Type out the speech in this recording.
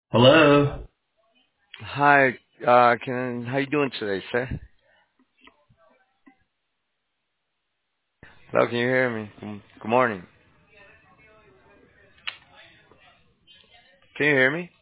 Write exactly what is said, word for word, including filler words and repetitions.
Hello. Hi, uh, can how you doing today, sir? Hello, can you hear me? Mm, Good morning. Can you hear me?